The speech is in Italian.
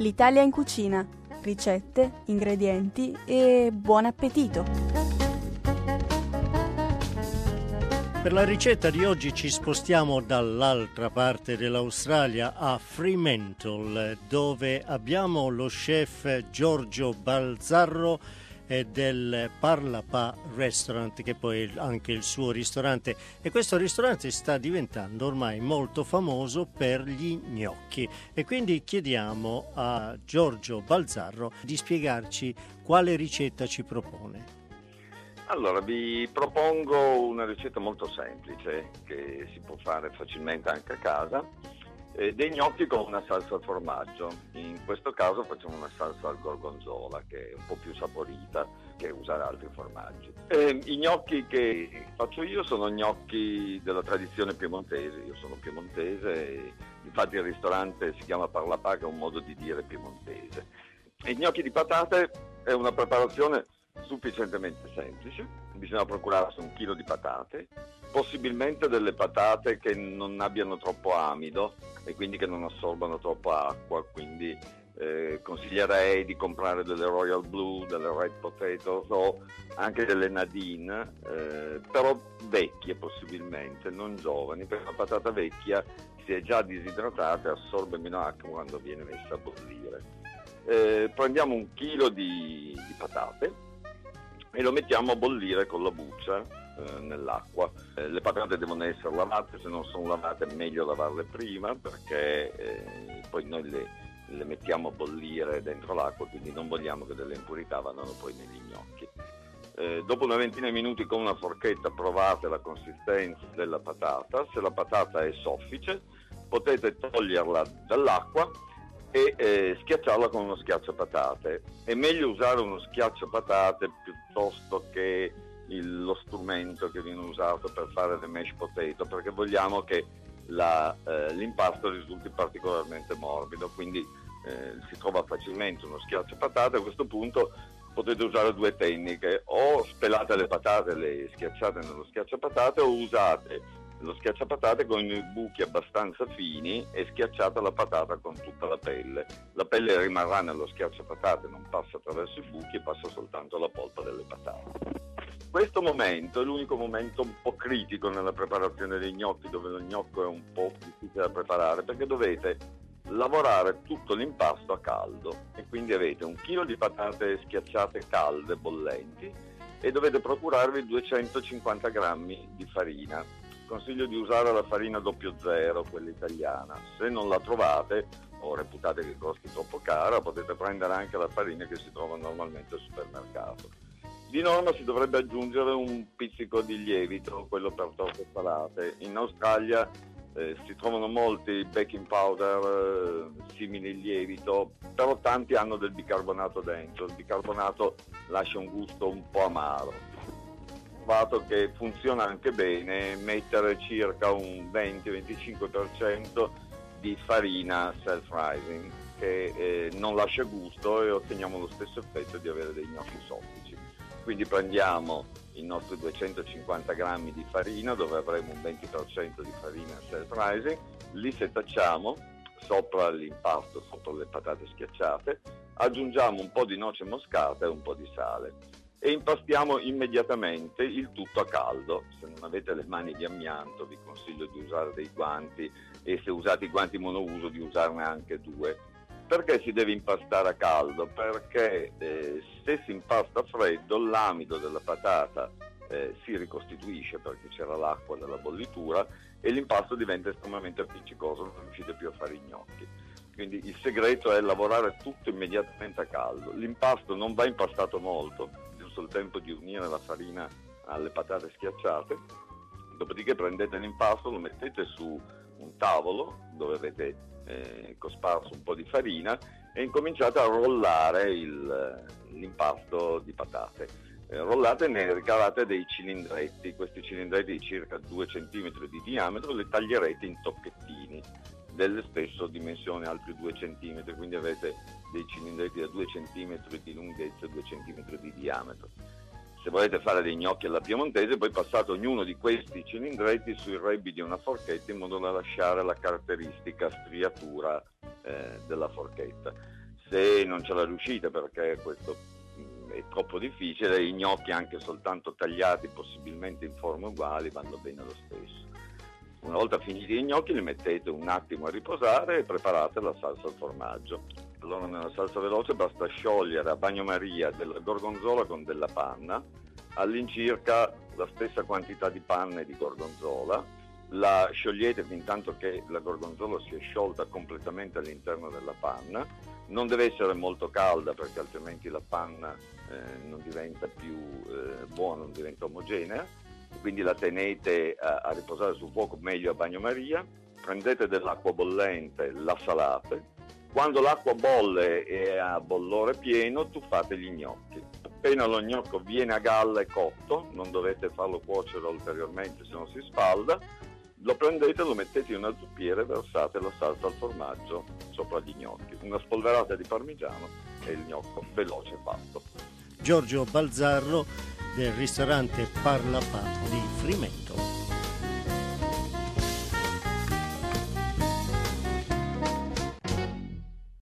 L'Italia in cucina, ricette, ingredienti e buon appetito! Per la ricetta di oggi ci spostiamo dall'altra parte dell'Australia a Fremantle, dove abbiamo lo chef Giorgio Balzarro del Parlapà Restaurant, che poi è anche il suo ristorante, e questo ristorante sta diventando ormai molto famoso per gli gnocchi, e quindi chiediamo a Giorgio Balzarro di spiegarci quale ricetta ci propone. Allora, vi propongo una ricetta molto semplice che si può fare facilmente anche a casa, dei gnocchi con una salsa al formaggio. In questo caso facciamo una salsa al gorgonzola, che è un po' più saporita che usare altri formaggi. I gnocchi che faccio io sono gnocchi della tradizione piemontese. Io sono piemontese e infatti il ristorante si chiama Parlapà, che è un modo di dire piemontese. I gnocchi di patate è una preparazione sufficientemente semplice. Bisogna procurarsi 1 chilo di patate, possibilmente delle patate che non abbiano troppo amido e quindi che non assorbano troppa acqua, quindi consiglierei di comprare delle Royal Blue, delle Red Potatoes o anche delle Nadine, però vecchie possibilmente, non giovani, perché la patata vecchia si è già disidratata e assorbe meno acqua quando viene messa a bollire. Prendiamo 1 chilo di patate e lo mettiamo a bollire con la buccia nell'acqua. Le patate devono essere lavate, se non sono lavate è meglio lavarle prima, perché poi noi le mettiamo a bollire dentro l'acqua, quindi non vogliamo che delle impurità vadano poi negli gnocchi. Dopo una ventina di minuti con una forchetta provate la consistenza della patata. Se la patata è soffice potete toglierla dall'acqua e schiacciarla con uno schiacciapatate. È meglio usare uno schiacciapatate piuttosto che lo strumento che viene usato per fare le mashed potato, perché vogliamo che l'impasto risulti particolarmente morbido, quindi si trova facilmente uno schiacciapatate. A questo punto potete usare 2 tecniche: o spelate le patate, le schiacciate nello schiacciapatate, o usate lo schiacciapatate con i buchi abbastanza fini e schiacciata la patata con tutta la pelle. La pelle rimarrà nello schiacciapatate, non passa attraverso i buchi e passa soltanto la polpa delle patate. Questo momento è l'unico momento un po' critico nella preparazione dei gnocchi, dove lo gnocco è un po' difficile da preparare, perché dovete lavorare tutto l'impasto a caldo, e quindi avete 1 chilo di patate schiacciate calde, bollenti, e dovete procurarvi 250 grammi di farina. Consiglio di usare la farina 00, quella italiana. Se non la trovate o reputate che costi troppo cara, potete prendere anche la farina che si trova normalmente al supermercato. Di norma si dovrebbe aggiungere un pizzico di lievito, quello per torte salate. In Australia si trovano molti baking powder simili al lievito, però tanti hanno del bicarbonato dentro. Il bicarbonato lascia un gusto un po' amaro. Ho trovato che funziona anche bene mettere circa un 20-25% di farina self-rising, che non lascia gusto, e otteniamo lo stesso effetto di avere dei gnocchi soffici. Quindi prendiamo i nostri 250 grammi di farina, dove avremo un 20% di farina self-rising, li setacciamo sopra l'impasto, sopra le patate schiacciate, aggiungiamo un po' di noce moscata e un po' di sale e impastiamo immediatamente il tutto a caldo. Se non avete le mani di amianto vi consiglio di usare dei guanti, e se usate i guanti monouso di usarne anche 2. Perché si deve impastare a caldo? Perché se si impasta a freddo l'amido della patata si ricostituisce, perché c'era l'acqua della bollitura, e l'impasto diventa estremamente appiccicoso, non riuscite più a fare i gnocchi. Quindi il segreto è lavorare tutto immediatamente a caldo. L'impasto non va impastato molto, giusto il tempo di unire la farina alle patate schiacciate. Dopodiché prendete l'impasto, lo mettete su un tavolo dove avete cosparso un po' di farina e incominciate a rollare l'impasto di patate. Rollate e ne ricavate dei cilindretti. Questi cilindretti di circa 2 cm di diametro li taglierete in tocchettini delle stesse dimensioni, altri 2 cm, quindi avete dei cilindretti da 2 cm di lunghezza e 2 cm di diametro. Se volete fare dei gnocchi alla piemontese, poi passate ognuno di questi cilindretti sui rebbi di una forchetta, in modo da lasciare la caratteristica striatura della forchetta. Se non ce la riuscite, perché questo è troppo difficile, i gnocchi anche soltanto tagliati, possibilmente in forme uguali, vanno bene lo stesso. Una volta finiti i gnocchi li mettete un attimo a riposare e preparate la salsa al formaggio. Allora nella salsa veloce basta sciogliere a bagnomaria della gorgonzola con della panna, all'incirca la stessa quantità di panna e di gorgonzola. La sciogliete fin tanto che la gorgonzola si è sciolta completamente all'interno della panna. Non deve essere molto calda, perché altrimenti la panna non diventa più buona, non diventa omogenea. Quindi la tenete a riposare sul fuoco, meglio a bagnomaria. Prendete dell'acqua bollente, la salate. Quando l'acqua bolle e è a bollore pieno, tuffate gli gnocchi. Appena lo gnocco viene a galla e cotto, non dovete farlo cuocere ulteriormente, se no si sfalda, lo prendete, lo mettete in una zuppiera e versate la salsa al formaggio sopra gli gnocchi. Una spolverata di parmigiano e il gnocco veloce fatto. Giorgio Balzarro del ristorante Parlapà di Fremantle.